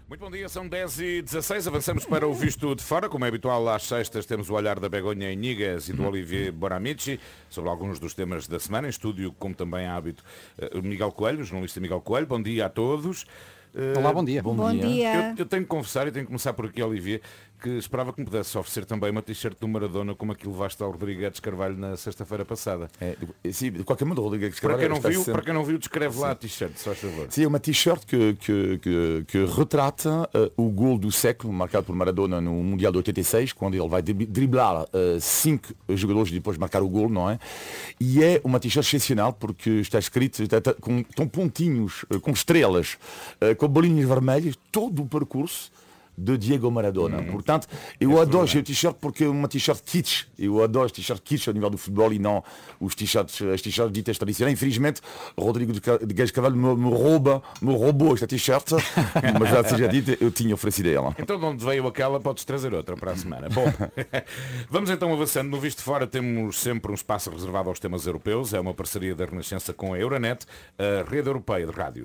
Muito bom dia, são 10h16, avançamos para o Visto de Fora. Como é habitual, às sextas temos o olhar da Begonha Inigas e do Olivier Bonamici sobre alguns dos temas da semana. Em estúdio, como também há hábito, o Miguel Coelho, o jornalista Miguel Coelho. Bom dia a todos. Olá, bom dia. Bom dia. Eu tenho que confessar, e tenho que começar por aqui, Olivier, que esperava que me pudesse oferecer também uma t-shirt do Maradona como aquilo levaste ao Rodrigues Carvalho na sexta-feira passada. Sim, de qualquer modo, Rodrigues Para Carvalho... para quem não viu, descreve lá a t-shirt, só a favor. Sim, é uma t-shirt que retrata o gol do século marcado por Maradona no Mundial de 86, quando ele vai driblar 5 jogadores e depois marcar o gol, não é? E é uma t-shirt excepcional porque está escrito com pontinhos, com estrelas, com bolinhas vermelhas, todo o percurso de Diego Maradona. Portanto, eu adoro este t-shirt porque é uma t-shirt kitsch. Eu adoro este t-shirt kitsch a nível do futebol e não as t-shirts ditas tradicionais. Infelizmente, Rodrigo de Guedes Carvalho me roubou esta t-shirt, mas já seja dito, eu tinha oferecido a ela. Então, de onde veio aquela, podes trazer outra para a semana. Bom, vamos então avançando. No Visto Fora temos sempre um espaço reservado aos temas europeus. É uma parceria da Renascença com a Euronet, a rede europeia de rádio.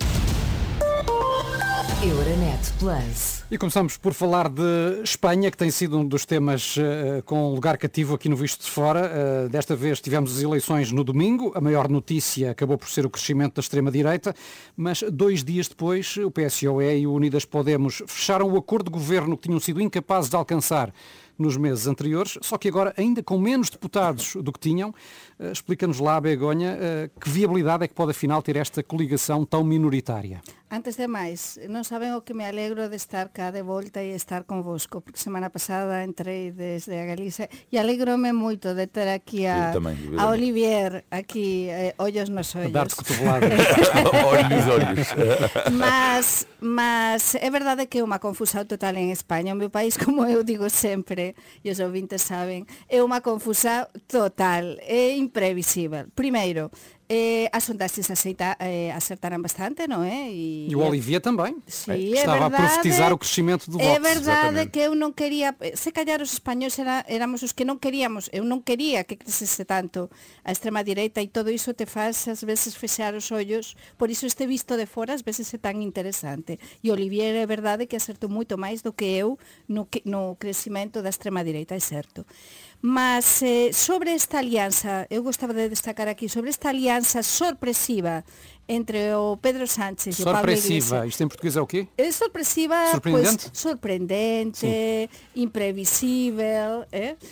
Euronet Plus. E começamos por falar de Espanha, que tem sido um dos temas com lugar cativo aqui no Visto de Fora. Desta vez tivemos as eleições no domingo. A maior notícia acabou por ser o crescimento da extrema-direita, mas 2 dias depois o PSOE e o Unidas Podemos fecharam o acordo de governo que tinham sido incapazes de alcançar nos meses anteriores, só que agora ainda com menos deputados do que tinham. Explica-nos lá, Begonha, que viabilidade é que pode afinal ter esta coligação tão minoritária? Antes de máis, non saben o que me alegro de estar cá de volta e estar convosco, porque semana pasada entrei desde a Galicia e alegrome moito de ter aquí a Olivier, aquí, ollos nos ollos. Dar-te cotovelada. Olhos. Mas é verdade que é unha confusão total en España. O meu país, como eu digo sempre, e os ouvintes saben, é unha confusão total, é imprevisível. Primeiro, as sondaxes acertaram bastante, non é? E o Olivier também. Sí, estava verdade, a profetizar o crescimento do Vox. É verdade. Exatamente. Que eu non quería, se calhar os españoles éramos os que non queríamos, eu non quería que crecese tanto a extrema direita e todo iso te faz ás veces fechar os ollos, por iso este visto de fora ás veces é tan interesante. E Olivier é verdade que acertou moito máis do que eu no crecimento da extrema direita, é certo. Mas sobre esta alianza, eu gostaba de destacar aquí, sobre esta alianza sorpresiva entre o Pedro Sánchez e o Pablo Iglesias. Sorpresiva, isto em português é o quê? É sorpresiva, Surpreendente? Pues, sorprendente, imprevisível,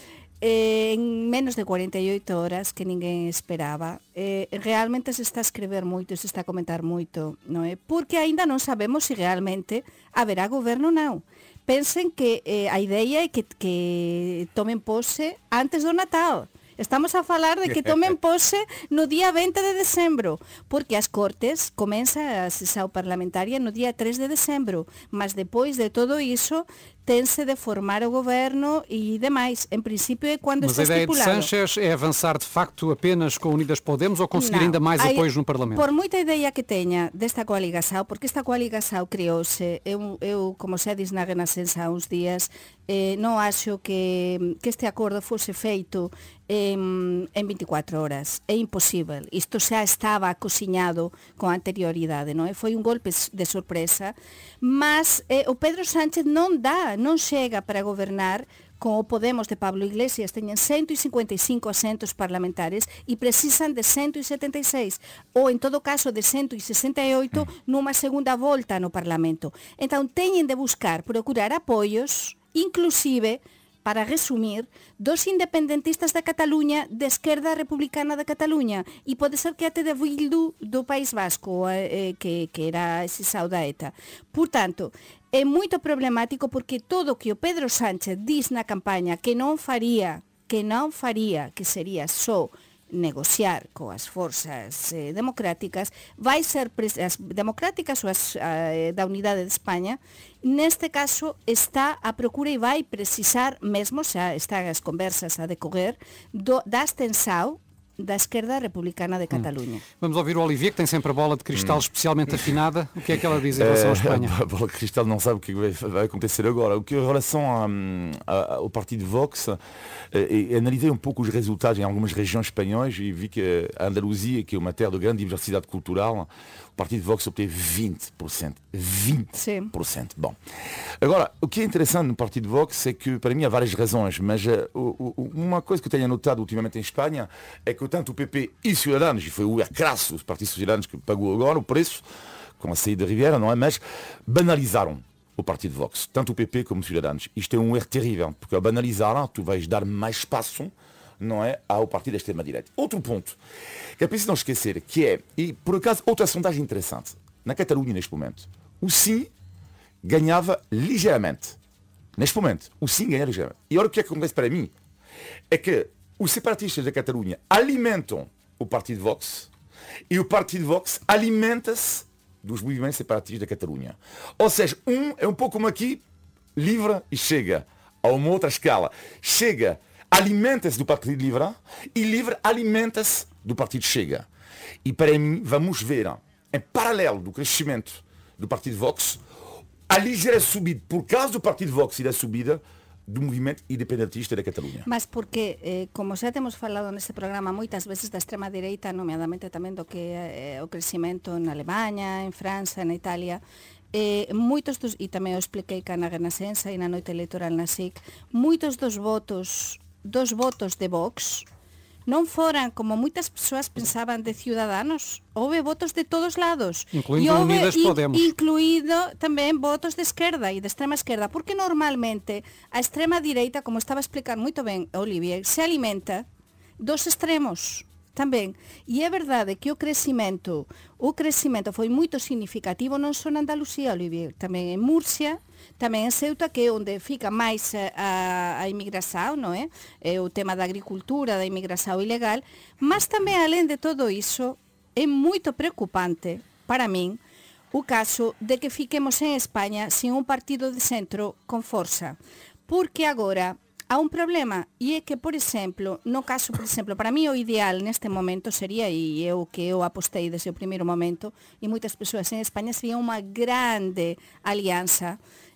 en menos de 48 horas que ninguén esperaba. Realmente se está a escrever moito, se está a comentar moito, non é? Porque aínda non sabemos se realmente haberá goberno ou non. Pensen que a idea é que tomen pose antes do Natal. Estamos a falar de que tomen pose no día 20 de decembro, porque as Cortes comeza a sesión parlamentaria no día 3 de decembro, mas depois de todo iso tense de formar o goberno e demais. En principio é quando Mas está a ideia de estipulado. Sánchez é avançar de facto apenas com Unidas Podemos ou conseguir ainda mais apoios no Parlamento? Por moita ideia que teña desta coaligação, porque esta coaligação creouse, eu como se diz na Renascença há uns días, non acho que este acordo fose feito en 24 horas. É imposible. Isto xa estaba cociñado con anterioridade, non é? Foi un golpe de sorpresa, mas o Pedro Sánchez non chega para gobernar con o Podemos de Pablo Iglesias. Teñen 155 asentos parlamentares e precisan de 176, ou en todo caso de 168 nunha segunda volta no Parlamento. Entón teñen de procurar apoios, inclusive, para resumir, dos independentistas da Cataluña de esquerda republicana da Cataluña e pode ser que até de Bildu do País Vasco, que era ese sauda ETA. Portanto, é moito problemático porque todo o que o Pedro Sánchez diz na campaña que non faría, que sería só negociar coas forzas democráticas, vai ser as democráticas ou as da Unidade de España, neste caso está a procura e vai precisar mesmo, xa están as conversas a decorrer, da abstenção da esquerda republicana de Catalunha. Vamos ouvir o Olivier, que tem sempre a bola de cristal especialmente afinada. O que é que ela diz em relação à Espanha? A bola de cristal não sabe o que vai acontecer agora. O que em relação ao partido Vox, analisei um pouco os resultados em algumas regiões espanhóis e vi que a Andaluzia, que é uma terra de grande diversidade cultural, o partido Vox obteve 20%. 20%. Sim. Bom. Agora, o que é interessante no partido Vox é que, para mim, há várias razões, mas uma coisa que eu tenho notado ultimamente em Espanha é que tanto o PP e Ciudadanos, e foi o erro crasso dos partidos Ciudadanos que pagou agora o preço, com a saída da Riviera, não é? Mas banalizaram o partido Vox, tanto o PP como os Ciudadanos. Isto é um erro terrível, porque ao banalizar, tu vais dar mais espaço, não é, ao partido da extrema-direita. Outro ponto, que é preciso não esquecer, que é, e por acaso, outra sondagem interessante, na Catalunha neste momento, o Sim ganhava ligeiramente. Neste momento, o Sim ganha ligeiramente. E olha o que é que acontece para mim, é que os separatistas da Catalunha alimentam o partido Vox, e o partido Vox alimenta-se dos movimentos separatistas da Catalunha. Ou seja, é um pouco como aqui, Livre e Chega, a uma outra escala. Chega, alimenta-se do Partido Livre e Livre alimenta-se do Partido Chega. E para mim, vamos ver, em paralelo do crescimento do Partido Vox, a ligeira subida, por causa do Partido Vox e da subida do movimento independentista da Catalunha. Mas porque, como xa temos falado neste programa moitas veces da extrema direita, nomeadamente tamén do que é o crecimento na Alemanha, en França, na Italia, moitos dos, e tamén o expliquei cá na Renascença e na noite electoral na SIC, moitos dos votos de Vox non foran, como moitas persoas pensaban, de Ciudadanos. Houve votos de todos lados. Incluindo Unidas Podemos. Incluído tamén votos de esquerda e de extrema esquerda, porque normalmente a extrema direita, como estaba a explicar moito ben Olivier, se alimenta dos extremos tamén. E é verdade que o crecimento foi moito significativo non só na Andalucía, Olivier, tamén en Murcia, tamén en Ceuta, que é onde fica máis a imigração, non é? É o tema da agricultura, da imigração ilegal, mas tamén, além de todo iso, é moito preocupante, para min, o caso de que fiquemos en España sin un partido de centro con forza. Porque agora há un problema, e é que, por exemplo, no caso, para mí o ideal neste momento sería, e é o que eu apostei desde o primeiro momento, e moitas persoas en España, sería unha grande alianza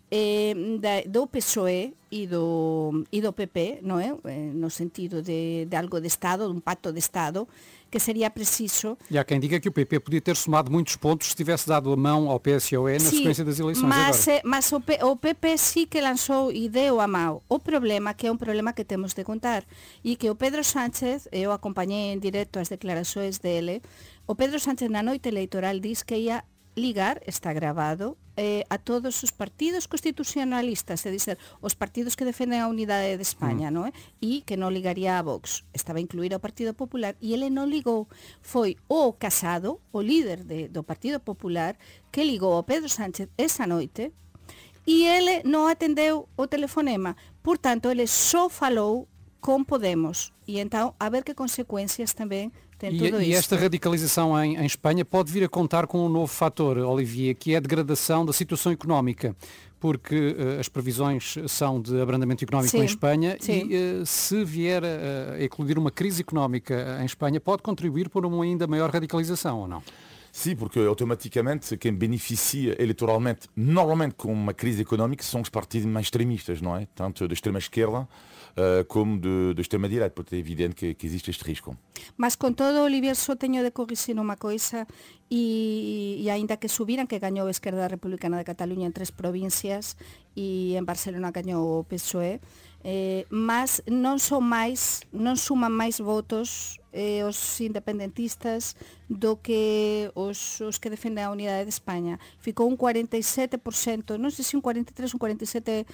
do PSOE e do PP, non é? No sentido de algo de Estado, de un pacto de Estado, que seria preciso. E há quem diga que o PP podia ter somado muitos pontos se tivesse dado a mão ao PSOE na sequência das eleições agora. Mas o PP sí que lançou e deu a mão. O problema, que é un problema que temos de contar, e que o Pedro Sánchez, eu acompanhei en directo as declarações dele, o Pedro Sánchez na noite electoral diz que ia ligar, está grabado, a todos os partidos constitucionalistas, é dizer, os partidos que defenden a unidade de España, non é? E que non ligaría a Vox. Estaba incluído o Partido Popular e ele non ligou. Foi o Casado, o líder do Partido Popular, que ligou ao Pedro Sánchez esa noite e ele non atendeu o telefonema. Por tanto, ele só falou con Podemos. E então, a ver que consecuencias tamén E esta radicalização em Espanha pode vir a contar com um novo fator, Olivier, que é a degradação da situação económica, porque as previsões são de abrandamento económico em Espanha e se vier a eclodir uma crise económica em Espanha, pode contribuir para uma ainda maior radicalização, ou não? Sim, porque automaticamente quem beneficia eleitoralmente, normalmente com uma crise económica, são os partidos mais extremistas, não é? Tanto da extrema esquerda como da extrema direita, porque é evidente que existe este risco. Mas con todo, Olivier, só teño de corrixir unha coisa e aínda que subiran, que gañou a Esquerda Republicana de Cataluña en 3 provincias e en Barcelona gañou o PSOE, mas non suman máis votos os independentistas do que os que defenden a unidade de España. Ficou un 47%, non sei se un 43, un 47%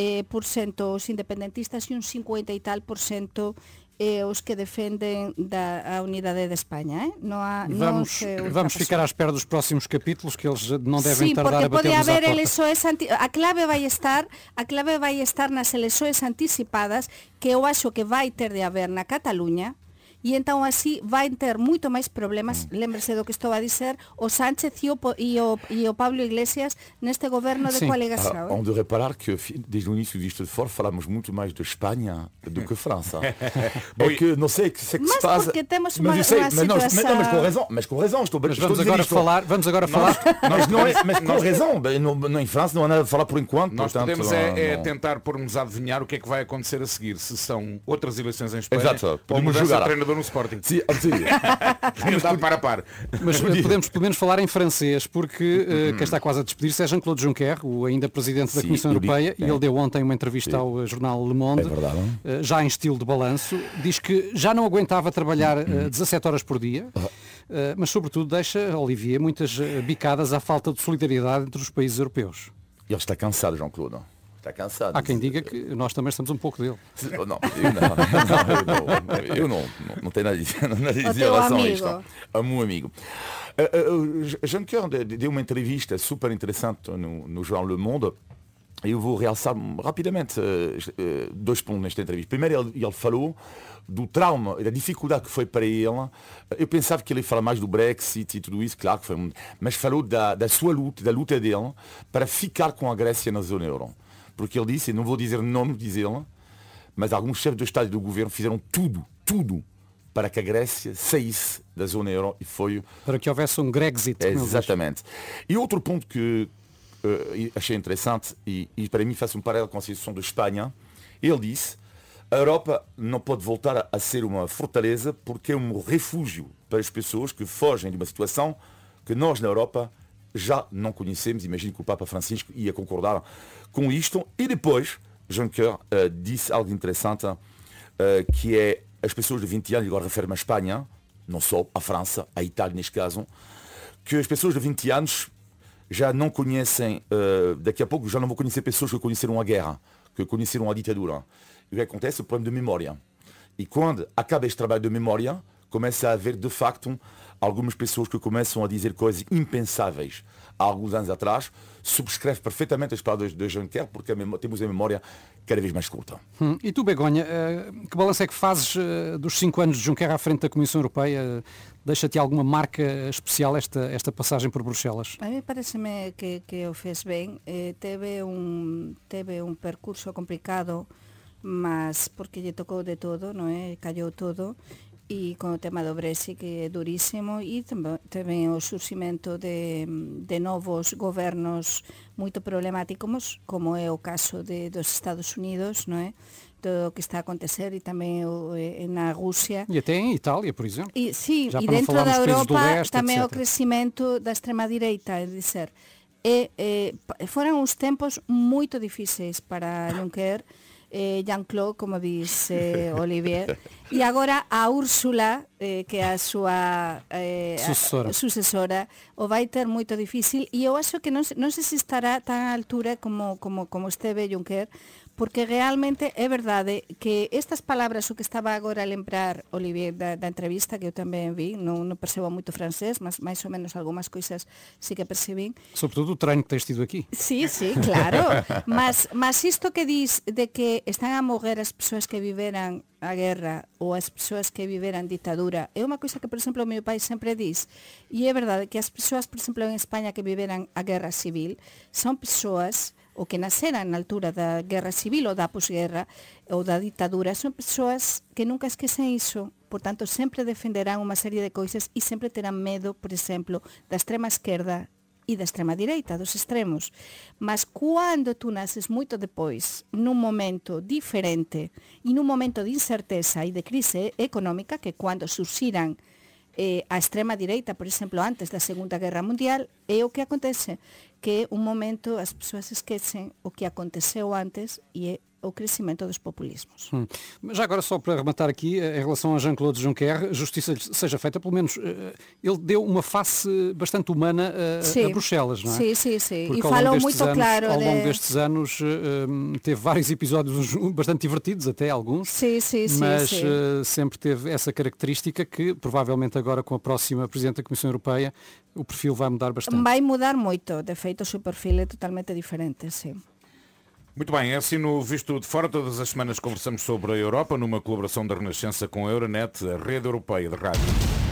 os independentistas e un 50 e tal % os que defendem a unidade de Espanha. Vamos ficar à espera dos próximos capítulos, que eles não devem tardar a bater-nos à porta. A clave vai estar nas eleições anticipadas, que eu acho que vai ter de haver na Cataluña, e então assim vai ter muito mais problemas. Lembre-se do que estou a dizer, o Sánchez e o Pablo Iglesias neste governo de coligação. On de reparar que desde o início disto de fora falamos muito mais de Espanha do que França. É que não sei o que se passa. Mas porque temos uma situação. Mas com razão, estou vamos agora falar. Mas com razão, em França não há nada a falar por enquanto. Nós podemos tentar pôr-nos a adivinhar o que é que vai acontecer a seguir, se são outras eleições em Espanha, exato, ou mudança de treinador jogador no Sporting. Sim, Tinha estado par a par. Mas podemos pelo menos falar em francês, porque quem está quase a despedir-se é Jean-Claude Juncker, o ainda presidente da Sim, Comissão eu digo, Europeia, e ele deu ontem uma entrevista ao jornal Le Monde, É verdade. já em estilo de balanço, diz que já não aguentava trabalhar 17 horas por dia, mas sobretudo deixa, Olivier, muitas bicadas à falta de solidariedade entre os países europeus. Ele está cansado, Jean-Claude. Está cansado. Há quem diga que nós também estamos um pouco dele. Não, eu não tenho nada a dizer em teu relação a amigo. isto. A meu amigo. Juncker deu uma entrevista super interessante no jornal Le Monde. Eu vou realçar rapidamente 2 pontos nesta entrevista. Primeiro, ele falou do trauma e da dificuldade que foi para ele. Eu pensava que ele ia falar mais do Brexit e tudo isso, claro que foi, mas falou da sua luta, da luta dele para ficar com a Grécia na zona euro. Porque ele disse, e não vou dizer o nome, diz ele, mas alguns chefes do Estado e do Governo fizeram tudo para que a Grécia saísse da zona euro e foi... Para que houvesse um Grexit. Exatamente. E outro ponto que achei interessante, e para mim faz um paralelo com a situação da Espanha, ele disse, a Europa não pode voltar a ser uma fortaleza porque é um refúgio para as pessoas que fogem de uma situação que nós na Europa já não conhecemos. Imagino que o Papa Francisco ia concordar com isto. E depois, Juncker disse algo interessante, que é as pessoas de 20 anos, agora refere-me à Espanha, não só à França, à Itália neste caso, que as pessoas de 20 anos já não conhecem, daqui a pouco já não vão conhecer pessoas que conheceram a guerra, que conheceram a ditadura. E o que acontece? O problema de memória. E quando acaba este trabalho de memória, começa a haver de facto algumas pessoas que começam a dizer coisas impensáveis há alguns anos atrás. Subscreve perfeitamente as palavras de Juncker, porque temos a memória cada vez mais curta. E tu, Begonha, que balanço é que fazes dos 5 anos de Juncker à frente da Comissão Europeia? Deixa-te alguma marca especial esta passagem por Bruxelas? A mí pareceme que o fez ben. Teve un percurso complicado, mas porque lle tocou de todo, non é? Callou todo. E con o tema do Brexit, que é durísimo, e tamén o surximento de novos gobernos moito problemáticos, como é o caso dos Estados Unidos, non é? Todo o que está a acontecer, e tamén na Rusia. E até em Itália, por exemplo. E, sí, já e para não dentro falar da nos países do Europa leste, tamén etc. o crecimento da extrema-direita, é dizer, foran uns tempos moito difíceis para Juncker, Jean-Claude, como dice Olivier, e agora a Úrsula, que é a súa sucesora, o vai ter moito difícil, e eu acho que non sei se estará tan á altura como esteve Juncker, porque realmente é verdade que estas palabras, o que estaba agora a lembrar Olivier da entrevista, que eu tamén vi, non percebo moito francés, mas máis ou menos algunhas coisas sí que percebín. Sobretudo o treino que tens tido aqui. Sí, claro, mas isto que dis de que están a morrer as persoas que viveran a guerra ou as persoas que viveran ditadura, é unha coisa que, por exemplo, o meu pai sempre dis, e é verdade que as persoas, por exemplo, en España que viveran a guerra civil, son persoas o que naceran na altura da guerra civil ou da posguerra ou da ditadura, son persoas que nunca esquecen iso, por tanto sempre defenderán unha serie de coisas e sempre terán medo, por exemplo, da extrema esquerda e da extrema direita, dos extremos. Mas cando tú naces moito depois, nun momento diferente e nun momento de incerteza e de crise económica, que cando surxiran a extrema direita, por exemplo, antes da Segunda Guerra Mundial, é o que acontece, que un momento as persoas esquecen o que aconteceu antes e é o crescimento dos populismos. Mas já agora, só para rematar aqui, em relação a Jean-Claude Juncker, justiça seja feita, pelo menos ele deu uma face bastante humana a Bruxelas, não é? Sim. Porque E falou muito claro. Ao longo destes anos teve vários episódios bastante divertidos, até alguns. Sim. Mas sempre teve essa característica que, provavelmente agora com a próxima Presidente da Comissão Europeia, o perfil vai mudar bastante. Vai mudar moito, de feito o seu perfil é totalmente diferente, sim. Muito bem, é assim no Visto de Fora. Todas as semanas conversamos sobre a Europa numa colaboração da Renascença com a Euronet, a rede europeia de rádio.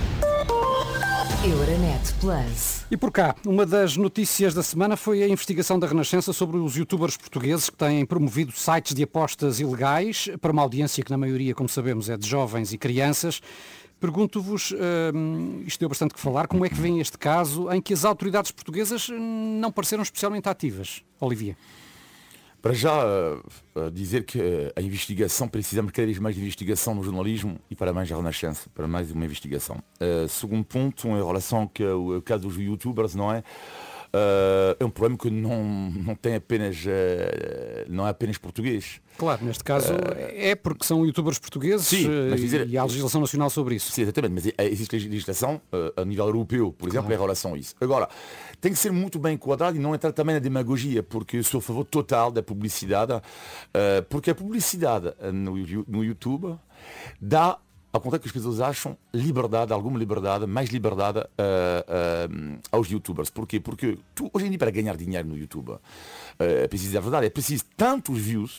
Euronet Plus. E por cá, uma das notícias da semana foi a investigação da Renascença sobre os youtubers portugueses que têm promovido sites de apostas ilegais para uma audiência que na maioria, como sabemos, é de jovens e crianças. Pergunto-vos, isto deu bastante que falar, como é que vem este caso em que as autoridades portuguesas não pareceram especialmente ativas? Olivier. Para já dizer que a investigação, precisamos cada vez mais de investigação no jornalismo e parabéns à Renascença para mais uma investigação. Segundo ponto, em relação ao caso dos youtubers, não é? É um problema que não tem apenas, não é apenas português. Claro, neste caso é porque são youtubers portugueses. Sim, mas dizer, e há legislação nacional sobre isso. Sim, exatamente, mas existe legislação a nível europeu, por exemplo, em relação a isso. Agora, tem que ser muito bem enquadrado e não entrar também na demagogia, porque eu sou a favor total da publicidade, porque a publicidade no YouTube dá, ao contrário que as pessoas acham, liberdade, alguma liberdade, mais liberdade aos youtubers. Porquê? Porque hoje em dia, para ganhar dinheiro no YouTube, é preciso dizer a verdade, é preciso tantos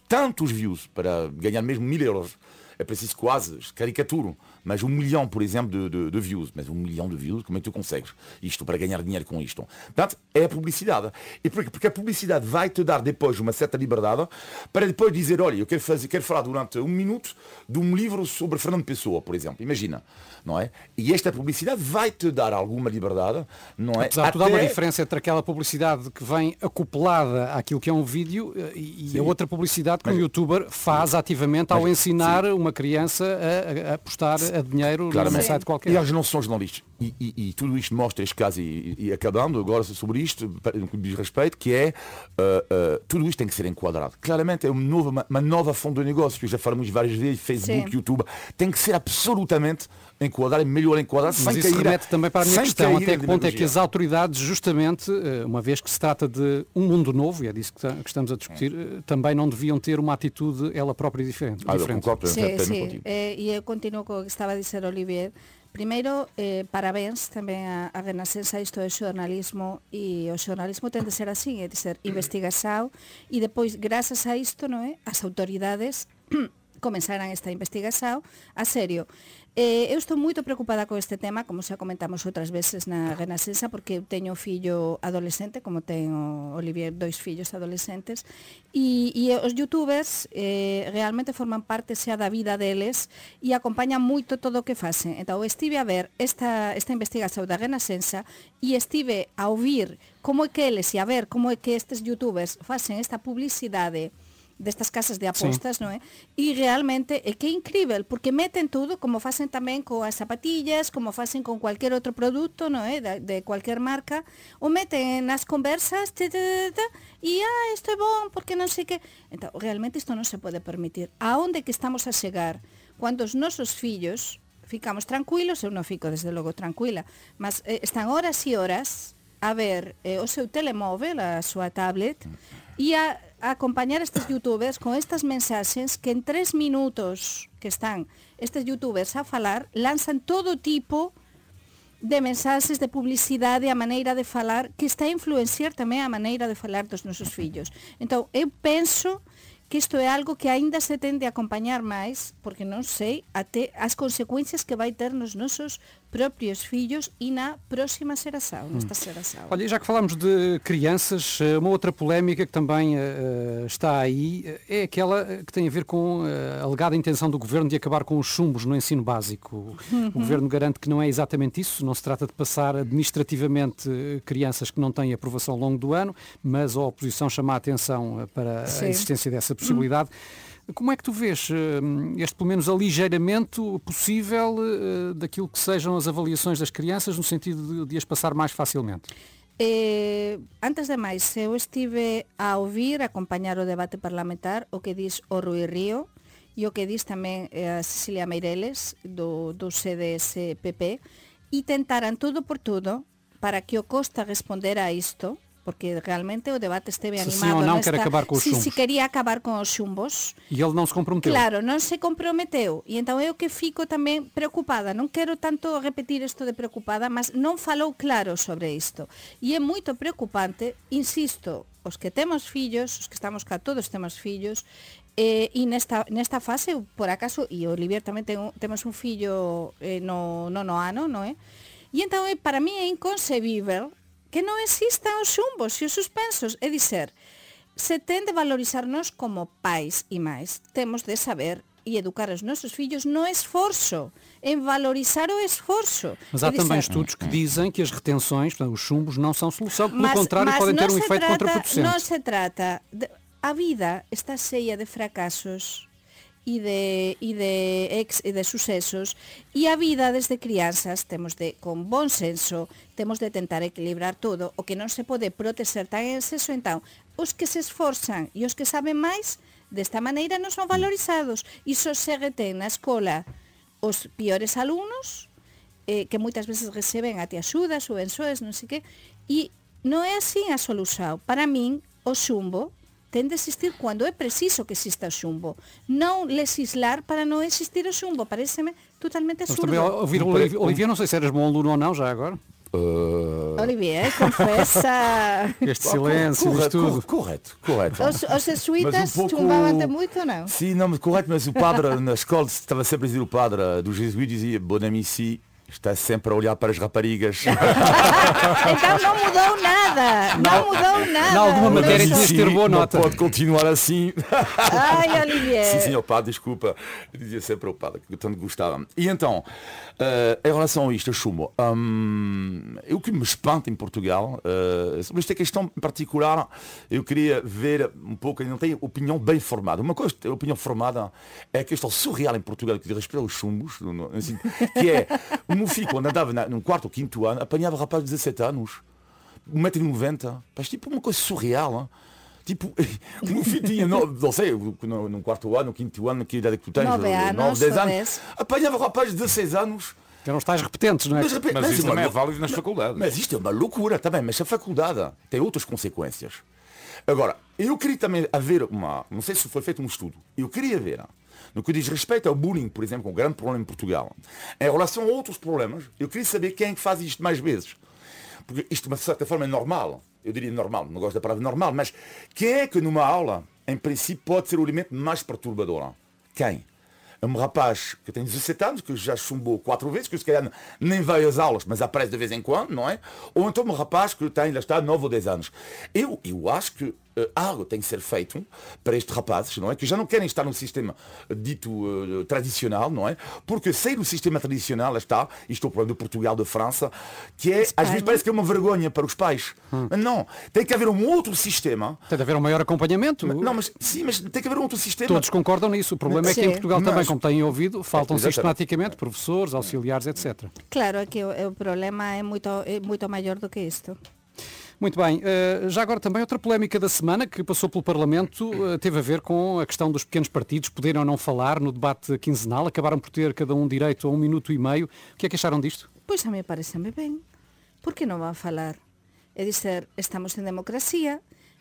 views para ganhar mesmo 1000 euros. É preciso quase, caricaturo, mas 1 milhão, por exemplo, de views. Mas 1 milhão de views, como é que tu consegues isto para ganhar dinheiro com isto? Portanto, é a publicidade. E porque a publicidade vai te dar depois uma certa liberdade para depois dizer, olha, eu quero falar durante 1 minuto de um livro sobre Fernando Pessoa, por exemplo. Imagina, não é? E esta publicidade vai te dar alguma liberdade, não é? Apesar de dar uma diferença entre aquela publicidade que vem acoplada àquilo que é um vídeo e a outra publicidade que um youtuber faz ativamente ao ensinar uma criança a apostar a dinheiro num site qualquer. E eles não são jornalistas. E tudo isto mostra este caso e acabando agora sobre isto, no que diz respeito, que é tudo isto tem que ser enquadrado. Claramente é uma nova fonte de negócio. Já falamos várias vezes, Facebook, sim. YouTube, tem que ser absolutamente enquadrado e melhor enquadrado. Mas isso remete também para a minha questão, até que ponto é que as autoridades, justamente, uma vez que se trata de um mundo novo, e é disso que estamos a discutir, também não deviam ter uma atitude ela própria diferente. Eu concordo, sim. E eu continuo com o que estava a dizer Olivier. Primeiro, parabéns tamén a Renascença, isto é xornalismo, e o xornalismo ten de ser así, é de ser investigação, e depois, grazas a isto, non é? As autoridades comenzaran esta investigación a serio. Eu estou moito preocupada con este tema, como xa comentamos outras veces na Renascença, porque eu teño fillo adolescente, como ten o Olivier 2 fillos adolescentes, e os youtubers realmente forman parte xa da vida deles e acompañan moito todo o que facen. Entón, estive a ver esta investigación da Renascença e estive a ouvir como é que eles e a ver como é que estes youtubers facen esta publicidade destas casas de apostas, sí. Non é? E realmente é que é incrível, porque meten tudo, como facen tamén coas zapatillas, como facen con cualquier outro produto, non é? De cualquier marca, o meten nas conversas, e isto é bom, porque non sei que... Entón, realmente isto non se pode permitir. Aonde que estamos a chegar? Cando os nosos fillos ficamos tranquilos, eu non fico desde logo tranquila, mas están horas e horas a ver o seu telemóvel, a súa tablet, e a acompañar estes youtubers con estas mensaxes que en 3 minutos que están estes youtubers a falar, lanzan todo tipo de mensaxes de publicidade, a maneira de falar, que está a influenciar tamén a maneira de falar dos nosos fillos. Entón, eu penso que isto é algo que aínda se tende a acompañar máis, porque non sei até as consecuencias que vai ter nos nosos próprios filhos e na próxima geração, nesta geração. Olha, já que falámos de crianças, uma outra polémica que também está aí é aquela que tem a ver com a alegada intenção do Governo de acabar com os chumbos no ensino básico. O Governo garante que não é exatamente isso, não se trata de passar administrativamente crianças que não têm aprovação ao longo do ano, mas a oposição chama a atenção para a existência dessa possibilidade. Como é que tu vês este, pelo menos, aligeiramento possível daquilo que sejam as avaliações das crianças, no sentido de as passar mais facilmente? Antes de máis, eu estive a ouvir, a acompañar o debate parlamentar, o que diz o Rui Río e o que diz tamén a Cecilia Meireles, do CDS-PP, e tentaran tudo por tudo para que o Costa respondera a isto, porque realmente o debate esteve animado. Se sim ou não quer acabar com os chumbos. Se quería acabar con os chumbos. E ele non se comprometeu. Claro, non se comprometeu. E entón eu que fico tamén preocupada. Non quero tanto repetir isto de preocupada, mas non falou claro sobre isto. E é moito preocupante, insisto, os que temos fillos, os que estamos cá, todos temos fillos, e nesta fase, por acaso, e Olivier tamén temos un fillo no nono ano, non é? E entón para mí é inconcebível que non existan os xumbos e os suspensos. É dizer, se ten de valorizarnos como pais e máis, temos de saber e educar os nosos fillos no esforço, en valorizar o esforço. Mas há também estudos que dizem que as retenções, portanto, os chumbos, não são solução, pelo contrário, podem ter um efeito contraproducente. Não se trata... a vida está cheia de fracasos e de sucesos, e a vida desde crianzas temos de, con bon senso, temos de tentar equilibrar todo. O que non se pode proteger tan en exceso, entón, os que se esforzan e os que saben máis, desta maneira non son valorizados, e só se retén na escola os piores alumnos, que moitas veces receben até axudas, subvenções, non sei que, e non é así a solución. Para min, o xumbo ten de existir cando é preciso que exista o xumbo. Non legislar para non existir o xumbo. Pareceme totalmente Mas absurdo. também ouvir o Olivier, não sei se eras bom aluno ou não já agora. Olivier, confessa. Este silêncio, isto tudo. Correto. Os jesuítas Mas um pouco- chumbavam-te muito ou não? Sim, não, mas correto, mas o padre na escola estava sempre a dizer, o padre do jesuíta dizia, bon ami ici, está sempre a olhar para as raparigas. Então não mudou nada. Não mudou nada. Em alguma matéria tinhas de ter boa não nota. pode continuar assim. Ai, Olivier. Sim, senhor padre, desculpa. Eu dizia sempre ao padre que eu tanto gostava. E então, em relação a isto, a chumbo, o que me espanta em Portugal, sobre esta questão em particular, eu queria ver um pouco, eu não tenho opinião bem formada. Uma coisa, a opinião formada é a questão surreal em Portugal, que diz respeito aos chumbos, assim, que é, o meu filho, quando andava no quarto ou quinto ano, apanhava rapaz de 17 anos, 1,90 m, mas tipo uma coisa surreal, hein? Tipo, o meu filho tinha, não sei, no quarto ano, no quinto ano, que idade que tu tens? 9 anos, 10 ou anos. 10. Apanhava rapaz de 16 anos. Que eram os tais repetentes, não é? Mas isso também é válido nas faculdades. Mas isto é uma loucura também, mas a faculdade tem outras consequências. Agora, eu queria também haver não sei se foi feito um estudo, eu queria ver, no que diz respeito ao bullying, por exemplo, que é um grande problema em Portugal, em relação a outros problemas, eu queria saber quem é que faz isto mais vezes. Porque isto, de uma certa forma, é normal. Eu diria normal, não gosto da palavra normal, mas quem é que numa aula, em princípio, pode ser o elemento mais perturbador? Quem? Um rapaz que tem 17 anos, que já chumbou 4 vezes, que se calhar nem veio às aulas, mas aparece de vez em quando, não é? Ou então um rapaz que tem, lá está, 9 ou 10 anos. Eu acho que algo tem que ser feito para estes rapazes, não é? Que já não querem estar no sistema dito tradicional, não é? Porque sair do sistema tradicional, lá está, isto é o problema de Portugal, de França, que é, às vezes parece que é uma vergonha para os pais. Mas não, tem que haver um outro sistema. Tem de haver um maior acompanhamento. Não, mas sim, mas tem que haver um outro sistema. Todos concordam nisso. O problema é que em Sim. Portugal também, Mas- como têm ouvido, faltam Exatamente. sistematicamente professores, auxiliares, etc. Claro, é que o problema é muito maior do que isto. Muito bem, já agora também outra polémica da semana que passou pelo Parlamento teve a ver com a questão dos pequenos partidos poderem ou não falar no debate quinzenal, acabaram por ter cada um direito a 1 minuto e meio. O que é que acharam disto? Pois a mí parece-me ben. Por que non van falar? É dizer, estamos en democracia,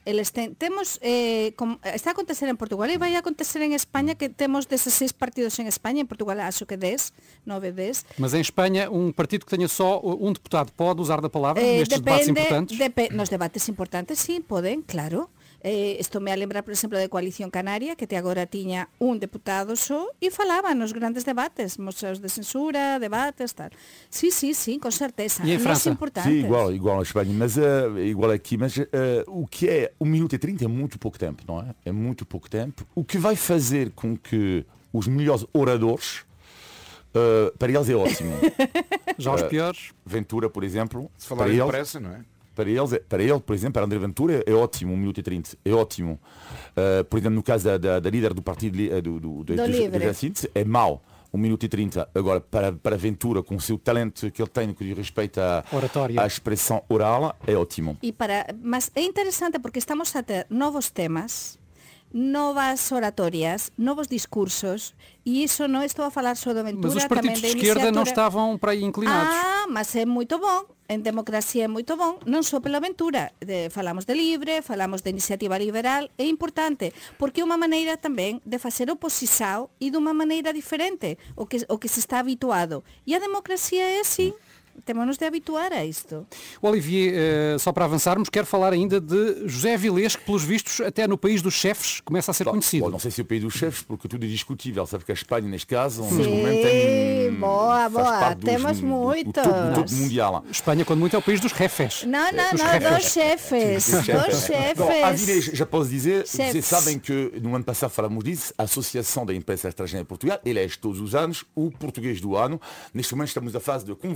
está a acontecer en Portugal e vai a acontecer en España, que temos 16 partidos en España, en Portugal acho que 10, 9, 10. Mas em Espanha, um partido que tenha só um deputado pode usar da palavra nestes debates importantes? Nos debates importantes, sí, poden, claro. Isto me a lembrar, por exemplo, de Coalición Canaria, que te agora tiña un deputado só e falaba nos grandes debates, moços de censura, debates, tal. Sí, con certeza. E em França? Importantes. Sim, igual a Espanha, mas igual aqui, mas o que é 1 minuto e 30 é muito pouco tempo, não é? É muito pouco tempo. O que vai fazer com que os melhores oradores, para eles é ótimo. Já os piores? Ventura, por exemplo, Se falar para em eles, depressa, não é? para ele, por exemplo, para André Ventura é ótimo, 1 minuto e 30, é ótimo. Por exemplo, no caso da líder do partido do Livre. Jacinto, é mau. 1 minuto e 30. Agora, para Ventura, com o seu talento que ele tem no que diz respeito Oratória. à expressão oral, é ótimo. Mas é interesante porque estamos a ter novos temas, novas oratorias, novos discursos, e isso não estou a falar só de Ventura, Mas os também partidos da de esquerda não iniciatura. estavam para aí inclinados. Mas é muito bom, em democracia é muito bom, não só pela Ventura. Falamos de Livre, falamos de Iniciativa Liberal, é importante, porque é uma maneira também de fazer oposição e de uma maneira diferente, o que se está habituado. E a democracia é assim. Temos de habituar a isto. O Olivier, só para avançarmos, quero falar ainda de José Avilés, que pelos vistos até no país dos chefes começa a ser conhecido. Não sei se é o país dos chefes, porque tudo é discutível. Sabe que a Espanha, neste caso, Sim, neste momento tem... boa, faz parte temos muitos. do topo mundial. Espanha, quando muito, é o país dos jefes. Não, dos chefes. Bom, Avilés, já posso dizer, Chefes. vocês sabem que no ano passado falamos disso, a Associação da Imprensa Estrangeira em Portugal elege todos os anos o português do ano. Neste momento estamos na fase de conversa entre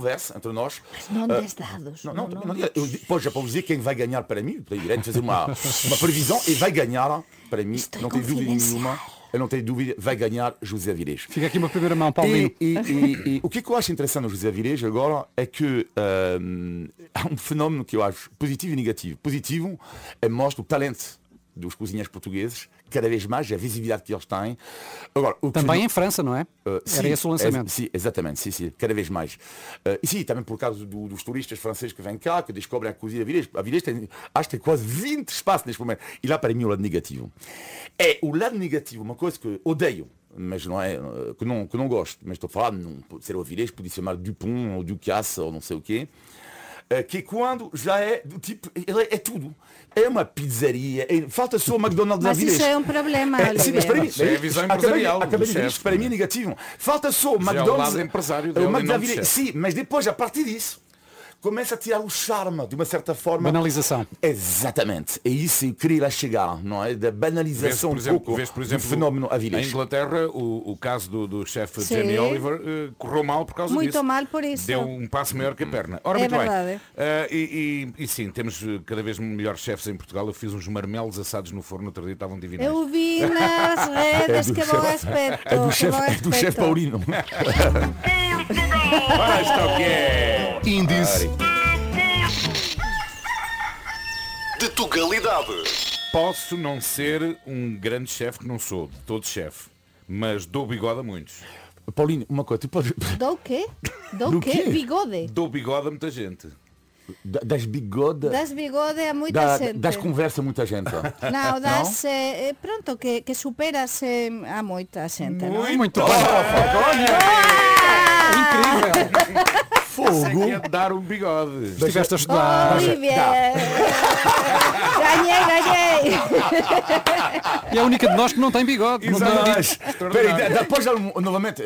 entre nós. Não des dados. Pois já posso dizer quem vai ganhar para mim, tenho direito de fazer uma previsão e vai ganhar para mim, não tenho dúvida nenhuma. Eu não tenho dúvida, vai ganhar José Avilés. Fica aqui uma primeira mão, Paulinho. E o que eu acho interessante no José Avilés agora é que há um fenómeno que eu acho positivo e negativo. Positivo é mostra o talento dos cozinheiros portugueses, cada vez mais, a visibilidade que eles têm. Agora, também em França, não é? Era esse o lançamento. Sim, exatamente, sim, cada vez mais. E sim, também por causa dos turistas franceses que vêm cá, que descobrem a cozinha Avilés. A Avilés acho que tem quase 20 espaços neste momento. E lá, para mim, o lado negativo. É o lado negativo, uma coisa que odeio, mas não é, que não gosto, mas estou a falar, não pode ser o Avilés, podia ser chamar Dupont, ou Ducasse, ou não sei o quê. Que quando já é do tipo, é tudo. É uma pizzaria, falta só o McDonald's da Avilés. Mas isso é um problema, sim, mas para mim, é a visão empresarial. Acabei de dizer isto, para mim é negativo. Falta só o McDonald's. É o McDonald's. lado empresário dele, sim, mas depois, a partir disso, começa a tirar o charme, de uma certa forma. Banalização. Exatamente. É isso que eu queria lá chegar, não é? Da banalização por exemplo, do fenómeno Avilés. Em Inglaterra, o caso do chefe Jamie Oliver correu mal por causa disso. Muito mal por isso. Deu um passo maior que a perna. Ora, muito verdade. bem. E sim, temos cada vez melhores chefes em Portugal. Eu fiz uns marmelos assados no forno, outro dia estavam divinos. Eu vi nas redes, que bom aspecto. É do chefe Paulino. Ora, está o que é. Índice de Tugalidade. Posso não ser um grande chefe, que não sou, de todo chefe, mas dou bigode a muitos. Paulinho, uma coisa, tu podes... Dou o quê? Dou o quê? Bigode? Dou bigode a muita gente. Das bigode? Das bigode a muita gente. Das conversa a muita gente. Não, das... pronto, que superas a muita gente. Muito bom. Incrível. Fogo. Ia dar um bigode. Estiveste a estudar. Olivia! Ganhei! E é a única de nós que não tem bigode. Peraí, depois novamente.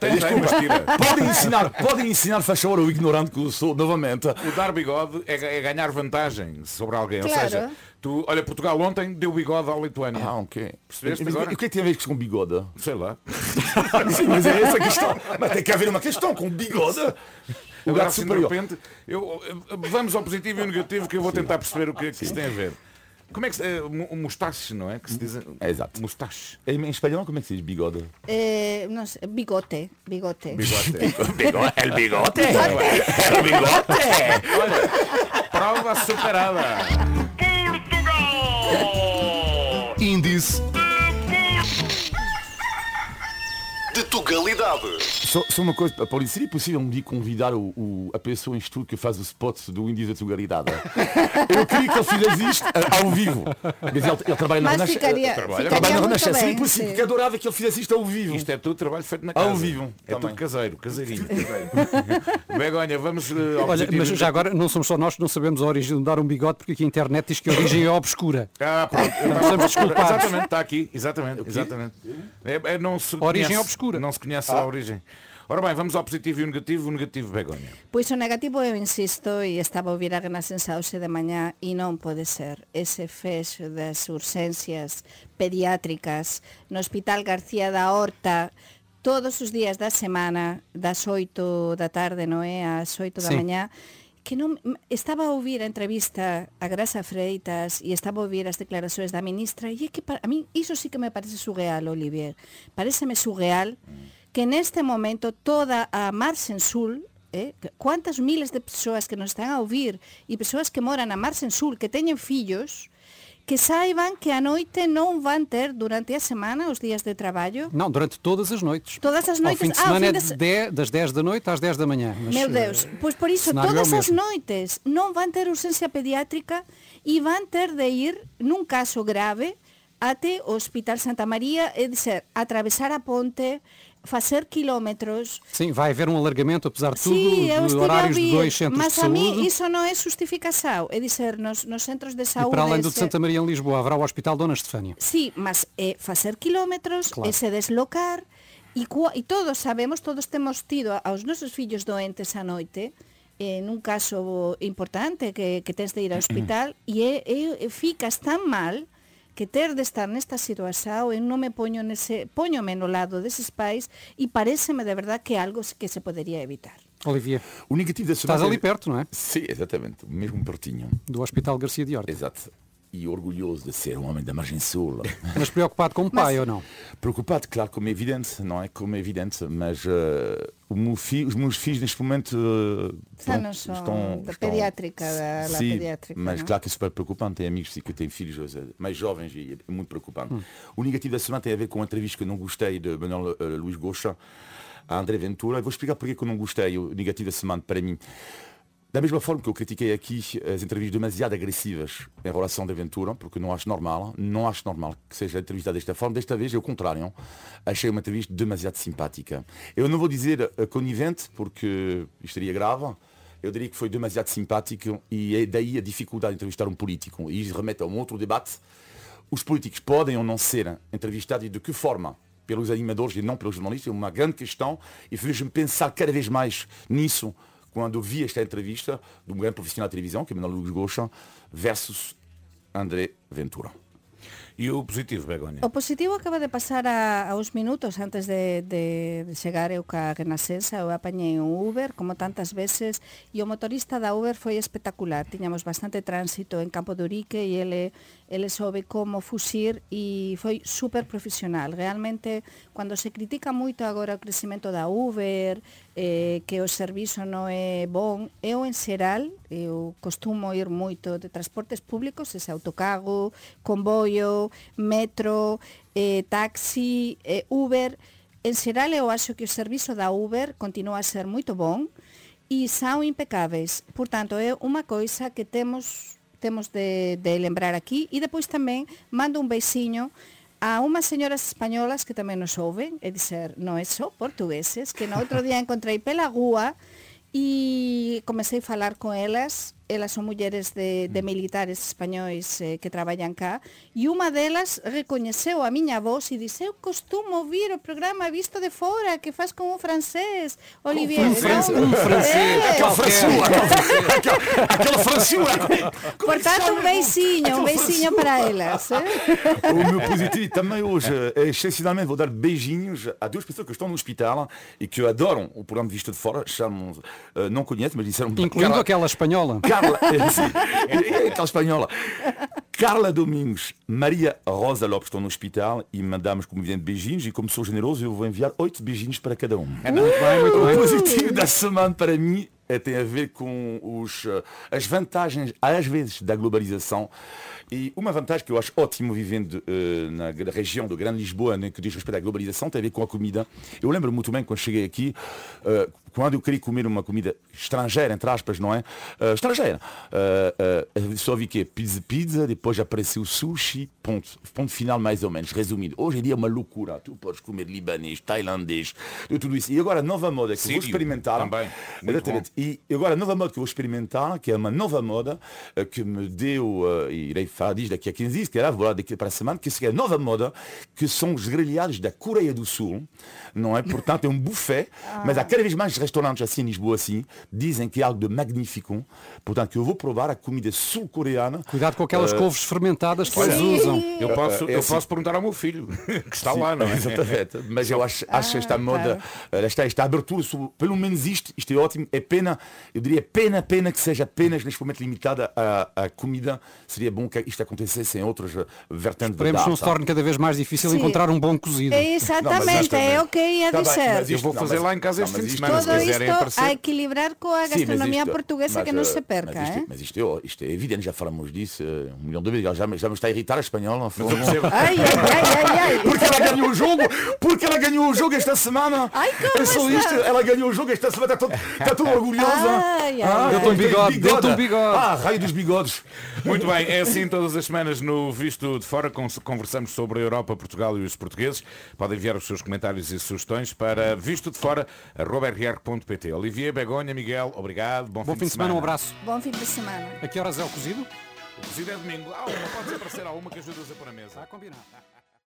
Podem ensinar, faz favor, o ignorante que eu sou, novamente. O dar bigode é ganhar vantagem sobre alguém. Claro. Ou seja, olha, Portugal ontem deu bigode à Lituânia. Ok. Percebeste agora? O que é que tem a ver com bigode? Sei lá. Sim, mas é essa a questão. Mas tem que haver uma questão com bigode. O Agora, gato assim, de superior. repente, vamos ao positivo e ao negativo, que eu vou tentar perceber o que é que isso tem a ver. Como é que se... o mustache, não é? Que se diz... Exato. Mustache. Em espanhol, como é que se diz bigode? Não sei, bigote. Bigote. El bigote! El bigote! Olha, prova superada. Índice de Tugalidade. Só uma coisa, Paulinho, seria possível um dia convidar a pessoa em estudo que faz o spot do Índice da Tugalidade? Eu queria que ele fizesse isto ao vivo. Ele trabalha na Renascença. Trabalha na Renascença. Seria possível, porque adorava que ele fizesse isto ao vivo. Isto é tudo trabalho feito na casa. Ao vivo. É tudo caseiro, caseirinho. Begonha, vamos ao Olha, positivo. mas já agora não somos só nós que não sabemos a origem de dar um bigode, porque aqui a internet diz que a origem é obscura. Pronto. Precisamos desculpar. Exatamente, está aqui. Exatamente. Não se Origem conhece, obscura. Não se conhece a origem. Ora bem, vamos ao positivo e o negativo, Begonha. Pois o negativo, eu insisto, e estaba a ouvir a Renascença hoxe de mañá, e non pode ser ese fecho das urxencias pediátricas no Hospital García da Horta todos os días da semana, das 8 da tarde, non é? Ás 8 da mañá, que non estaba a ouvir a entrevista a Grasa Freitas e estaba a ouvir as declarações da ministra, e é que a mí iso sí que me parece surreal, Olivier. Pareceme surreal que neste momento toda a marxen sul, cuántas miles de persoas que nos están a ouvir e persoas que moran na marxen sul, que teñen fillos, que saiban que a noite non van ter durante a semana os días de traballo. Não, durante todas as noites. Todas as noites. Ao fim de semana das 10 da noite às 10 da manhã. Mas, meu Deus, pois por iso todas as noites non van ter urxencia pediátrica e van ter de ir, nun caso grave, até o Hospital Santa María, é dizer, atravesar a ponte, fazer quilómetros. Sim, vai haver um alargamento, apesar de tudo, de horários de 2 centros mas de saúde. Mas a mim isso não é justificação. É dizer, nos centros de saúde... E para além do de Santa Maria em Lisboa, haverá o Hospital Dona Estefânia. Sim, mas é fazer quilómetros, claro. É se deslocar, e todos sabemos, todos temos tido aos nosos fillos doentes a noite, nun caso importante que tens de ir ao hospital, e ficas tan mal que ter de estar nesta situación, eu non me póñome no lado deses pais, e pareceme de verdad que algo que se podería evitar. Olivier, O negativo da semana... estás ali perto, não é? Sim, exatamente, mesmo pertinho. Do Hospital Garcia de Horta. Exato. E orgulhoso de ser um homem da margem sul. Mas preocupado com o pai ou não? Preocupado, claro, como é evidente, não é? Como é evidente, mas os meus filhos neste momento estão da pediátrica, da sim, pediátrica, mas não? claro que é super preocupante. Tem amigos que têm filhos mais jovens e é muito preocupante. O negativo da semana tem a ver com uma entrevista que eu não gostei de Manuel Luís Goxa a André Ventura. Eu vou explicar porque que eu não gostei. O negativo da semana para mim, da mesma forma que eu critiquei aqui as entrevistas demasiado agressivas em relação a Ventura, porque não acho normal que seja entrevistada desta forma. Desta vez, é o contrário. Achei uma entrevista demasiado simpática. Eu não vou dizer conivente, porque isto seria grave. Eu diria que foi demasiado simpático e é daí a dificuldade de entrevistar um político. E isso remete a um outro debate. Os políticos podem ou não ser entrevistados e de que forma? Pelos animadores e não pelos jornalistas. É uma grande questão e fez-me pensar cada vez mais nisso quando vi esta entrevista de um grande profissional de televisão, que é Manuel Luís Goxa, versus André Ventura. E o positivo, Begonha? O positivo acaba de pasar a uns minutos antes de chegar eu ca Renascença. Eu apañei un Uber, como tantas veces, e o motorista da Uber foi espectacular. Tiñamos bastante tránsito en Campo de Urique e ele soube como fuxir e foi super profesional. Realmente, cando se critica moito agora o crecimento da Uber, que o servizo non é bon, eu en xeral, eu costumo ir moito de transportes públicos, ese autocargo, convoio, metro, taxi, Uber. En xeral eu acho que o servizo da Uber continua a ser moito bon e son impecáveis. Portanto, é unha coisa que temos de lembrar aquí. E depois tamén mando un beixiño a unhas señoras españolas que tamén nos ouven, é dizer, non é só portugueses, que no outro día encontrei pela rúa e comecei a falar con elas. Elas son mulleres de militares españois que traballan cá, e unha delas recoñeceu a miña voz e disse: eu costumo ouvir o programa Visto de Fora, que faz con un francés, Olivier. Um francês. Aquela francesa. Portanto, um beicinho para elas. O meu positivo também hoje é excepcionalmente, vou dar beijinhos a duas pessoas que estão no hospital e que adoram o programa Visto de Fora, chamam, não conhecem, mas disseram... Incluindo aquela espanhola. Carla, aquela espanhola. Carla Domingos, Maria Rosa Lopes estão no hospital e mandamos, como evidente, beijinhos, e como sou generoso eu vou enviar 8 beijinhos para cada um. Muito bem. O positivo da semana para mim tem a ver com as vantagens, às vezes, da globalização. E uma vantagem que eu acho ótimo vivendo na região do Grande Lisboa, né, que diz respeito à globalização, tem a ver com a comida. Eu lembro muito bem quando cheguei aqui, quando eu queria comer uma comida estrangeira, entre aspas, não é? Estrangeira. Só vi que é pizza, depois apareceu sushi, ponto final mais ou menos, resumido. Hoje em dia é uma loucura. Tu podes comer libanês, tailandês, tudo isso. E agora a nova moda que eu vou experimentar... Também. E agora a nova moda que eu vou experimentar, que é uma nova moda que me deu, e irei falar disso daqui a 15 dias, que era vou lá daqui para a semana, que seria a nova moda, que são os grelhados da Coreia do Sul, não é? Portanto, é um buffet, mas há cada vez mais restaurantes assim em Lisboa, assim, dizem que é algo de magnífico. Portanto, que eu vou provar a comida sul-coreana. Cuidado com aquelas couves fermentadas que eles usam. Eu posso perguntar ao meu filho, que está lá, não é? Exatamente. Mas eu acho esta moda, esta abertura, pelo menos isto é ótimo. É pena, eu diria pena que seja apenas neste momento limitada à comida. Seria bom que isto acontecesse em outras vertentes. Esperemos que não se torne cada vez mais difícil encontrar um bom cozido. Exatamente, é o que ia dizer. Eu vou fazer lá em casa este fim de semana, se Todo quiserem isto aparecer. a equilibrar com a gastronomia portuguesa, que não se perca. Mas isto é evidente, já falamos disso 1 milhão de vezes. Já me está a irritar a espanhola. Ai. Porque ela ganhou o jogo esta semana. Ai, como é só isto. Ela ganhou o jogo esta semana, está toda orgulhosa. Deu-te um bigode. Raio dos bigodes. Muito bem, é assim todas as semanas no Visto de Fora, conversamos sobre a Europa, Portugal e os portugueses. Podem enviar os seus comentários e sugestões para vistodefora@rr.pt. Olivier, Begonha, Miguel, obrigado. Bom fim de semana. Um abraço. Bom fim de semana. A que horas é o cozido? O cozido é domingo. Pode ser para ser a uma que ajuda-os a pôr a mesa. Está combinado.